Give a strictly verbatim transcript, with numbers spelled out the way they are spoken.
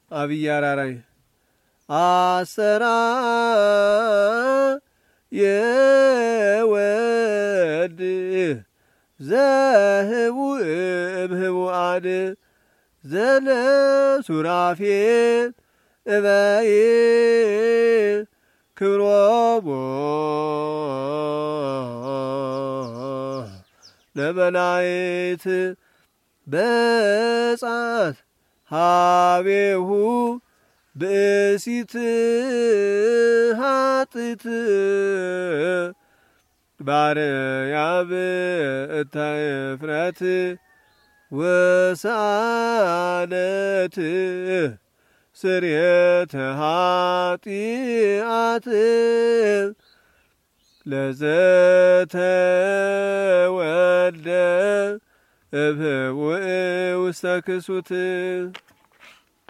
አብይ አራራይ አሰራ የወድ ዘህቡእ እብህቡአድ ዘነ ሱራፌል እበይ ክብሮሞ ለመላእክት በጻት ሀቤሁ ብእሲት ሀጥት ባርያም እታይ እፍረት ወሳነት ስርየተ ኃጢአት ለዘተወልደ እብህቡእ ውስተ ክሱት